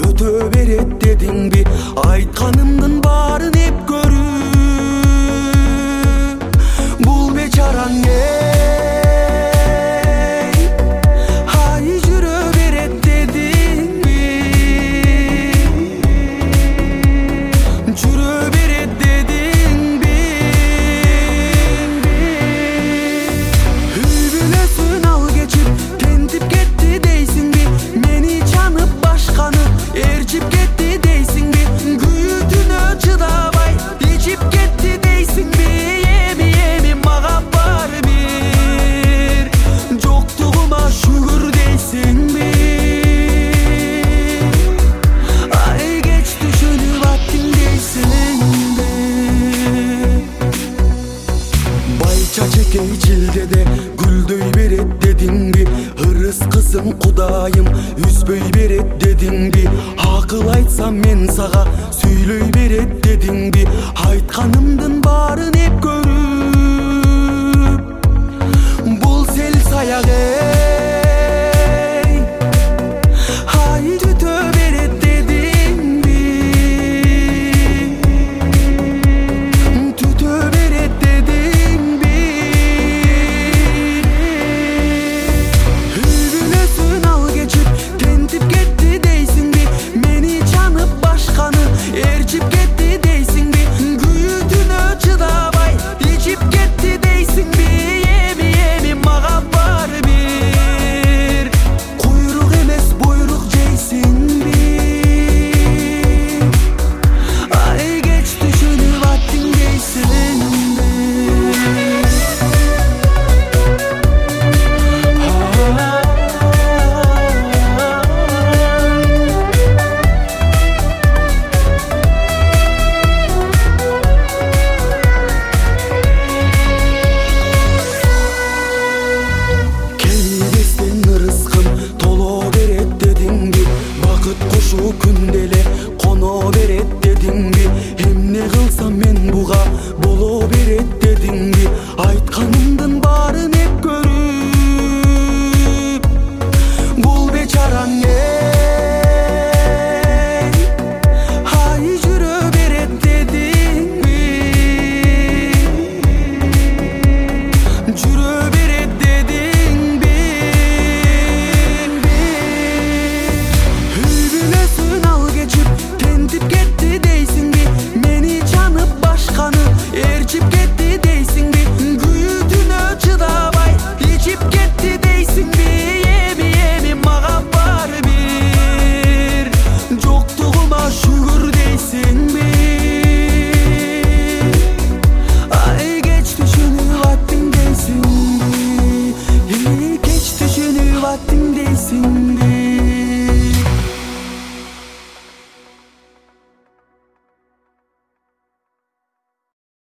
өтө берет дедиңби? Айтканымдын баарын эп көрүп, бул бечараң ай жүрө берет дедиңби? Жүрө берет дедиңби? Үй бүлөсүн ал кечип тентип кетти дейсиңби? Мени чанып башканы ээрчип кетти дейсиңби? Күйүүтүнө чыдабай ичип кетти дейсиңби? Эми мага бар бир жоктугума шүгүр дейсиңби? Ай кеч түшүнүп аттың дейсиңби? Байча чекей чилдеде гүлдөй берет дедиңби? Ырыс кызым кудайым үзбөй берет дедиңби? Акыл айтсам мен сага сүйлөй берет дедиңби? Айтканымдын баарын эп көрүп, бул сел саяк ай түтө берет дедиңби? Түтө берет дедиңби? Үй бүлөсүн ал кечип тентип кетти дейсиңби? Мени чанып башканы ээрчип кетти дейсиңби? Күйүүтүнө чыдабай ичип кетти дейсиңби? Эми мага бар бир куйрук эмес буйрук жейсиңби? Ай кеч түшүнүп аттың дейсиңби? Келбестен ырыскым толо берет дедиңби? Бакыт кушу күндө эле коно берет дедиңби? Эмне кылсам мен буга боло берет дедиңби? Айтканымдын баарын